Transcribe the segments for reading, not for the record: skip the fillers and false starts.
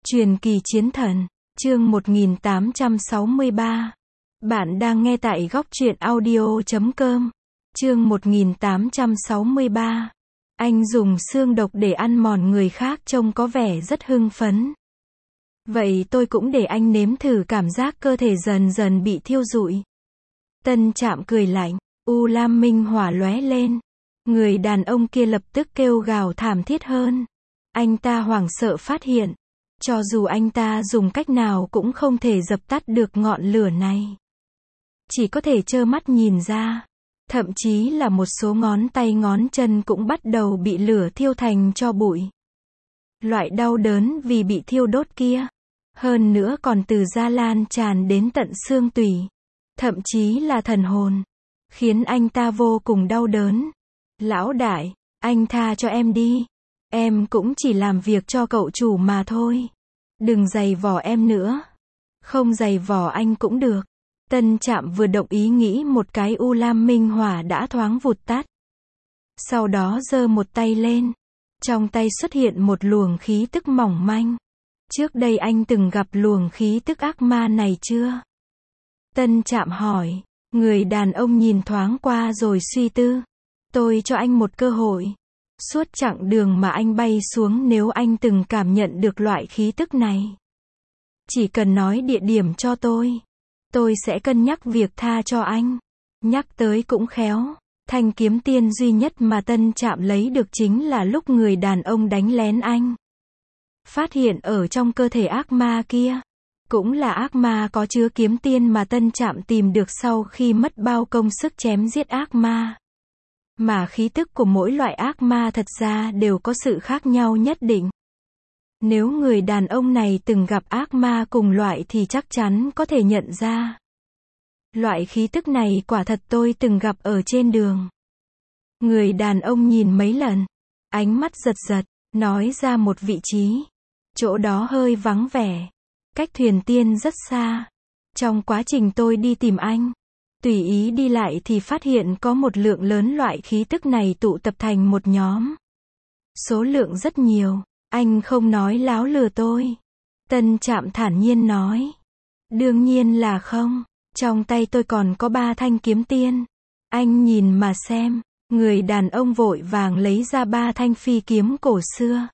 Truyền kỳ chiến thần, chương 1863. Bạn đang nghe tại góc truyện audio.com. Chương 1863. Anh dùng xương độc để ăn mòn người khác trông có vẻ rất hưng phấn. Vậy tôi cũng để anh nếm thử cảm giác cơ thể dần dần bị thiêu rụi. Tân Trạm cười lạnh, U Lam Minh hỏa lóe lên. Người đàn ông kia lập tức kêu gào thảm thiết hơn. Anh ta hoảng sợ phát hiện, cho dù anh ta dùng cách nào cũng không thể dập tắt được ngọn lửa này. Chỉ có thể trơ mắt nhìn ra. Thậm chí là một số ngón tay ngón chân cũng bắt đầu bị lửa thiêu thành tro bụi. Loại đau đớn vì bị thiêu đốt kia, hơn nữa còn từ da lan tràn đến tận xương tủy, thậm chí là thần hồn, khiến anh ta vô cùng đau đớn. Lão đại, anh tha cho em đi. Em cũng chỉ làm việc cho cậu chủ mà thôi. Đừng giày vò em nữa. Không giày vò anh cũng được. Tân Trạm vừa động ý nghĩ một cái U Lam Minh hỏa đã thoáng vụt tắt. Sau đó giơ một tay lên. Trong tay xuất hiện một luồng khí tức mỏng manh. Trước đây anh từng gặp luồng khí tức ác ma này chưa? Tân Trạm hỏi. Người đàn ông nhìn thoáng qua rồi suy tư. Tôi cho anh một cơ hội. Suốt chặng đường mà anh bay xuống, nếu anh từng cảm nhận được loại khí tức này, chỉ cần nói địa điểm cho tôi sẽ cân nhắc việc tha cho anh. Nhắc tới cũng khéo, thanh kiếm tiên duy nhất mà Tân Trạm lấy được chính là lúc người đàn ông đánh lén anh. Phát hiện ở trong cơ thể ác ma kia, cũng là ác ma có chứa kiếm tiên mà Tân Trạm tìm được sau khi mất bao công sức chém giết ác ma. Mà khí tức của mỗi loại ác ma thật ra đều có sự khác nhau nhất định. Nếu người đàn ông này từng gặp ác ma cùng loại thì chắc chắn có thể nhận ra. Loại khí tức này quả thật tôi từng gặp ở trên đường. Người đàn ông nhìn mấy lần, ánh mắt giật giật, nói ra một vị trí. Chỗ đó hơi vắng vẻ, cách thuyền tiên rất xa. Trong quá trình tôi đi tìm anh, tùy ý đi lại thì phát hiện có một lượng lớn loại khí tức này tụ tập thành một nhóm. Số lượng rất nhiều, anh không nói láo lừa tôi. Tân Trạm thản nhiên nói. Đương nhiên là không, trong tay tôi còn có 3 thanh kiếm tiên. Anh nhìn mà xem, người đàn ông vội vàng lấy ra 3 thanh phi kiếm cổ xưa.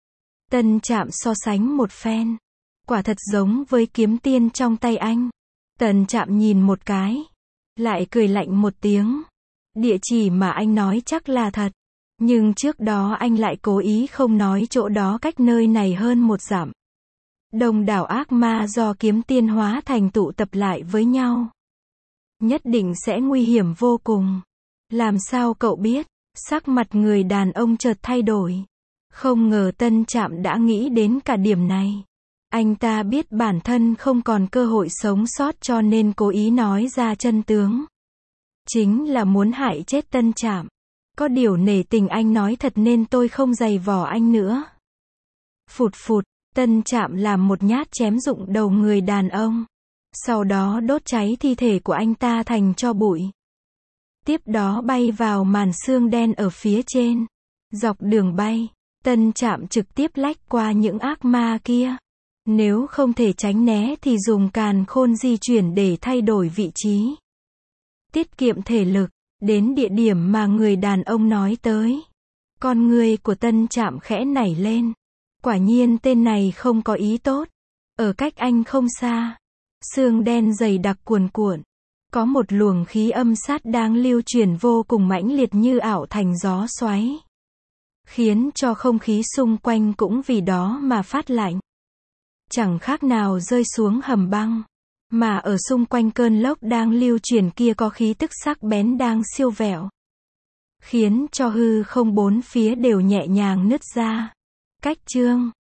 Tân Trạm so sánh một phen, quả thật giống với kiếm tiên trong tay anh. Tân Trạm nhìn một cái, lại cười lạnh một tiếng. Địa chỉ mà anh nói chắc là thật, nhưng trước đó anh lại cố ý không nói chỗ đó cách nơi này hơn 1 dặm. Đông đảo ác ma do kiếm tiên hóa thành tụ tập lại với nhau, nhất định sẽ nguy hiểm vô cùng. Làm sao cậu biết? Sắc mặt người đàn ông chợt thay đổi. Không ngờ Tân Trạm đã nghĩ đến cả điểm này. Anh ta biết bản thân không còn cơ hội sống sót cho nên cố ý nói ra chân tướng. Chính là muốn hại chết Tân Trạm. Có điều nể tình anh nói thật nên tôi không giày vò anh nữa. Phụt phụt, Tân Trạm làm một nhát chém rụng đầu người đàn ông. Sau đó đốt cháy thi thể của anh ta thành tro bụi. Tiếp đó bay vào màn sương đen ở phía trên. Dọc đường bay, Tân Trạm trực tiếp lách qua những ác ma kia. Nếu không thể tránh né thì dùng càn khôn di chuyển để thay đổi vị trí. Tiết kiệm thể lực, đến địa điểm mà người đàn ông nói tới. Con người của Tân Trạm khẽ nảy lên. Quả nhiên tên này không có ý tốt. Ở cách anh không xa, sương đen dày đặc cuồn cuộn. Có một luồng khí âm sát đang lưu chuyển vô cùng mãnh liệt như ảo thành gió xoáy. Khiến cho không khí xung quanh cũng vì đó mà phát lạnh. Chẳng khác nào rơi xuống hầm băng. Mà ở xung quanh cơn lốc đang lưu chuyển kia có khí tức sắc bén đang siêu vẹo. Khiến cho hư không bốn phía đều nhẹ nhàng nứt ra. Cách chương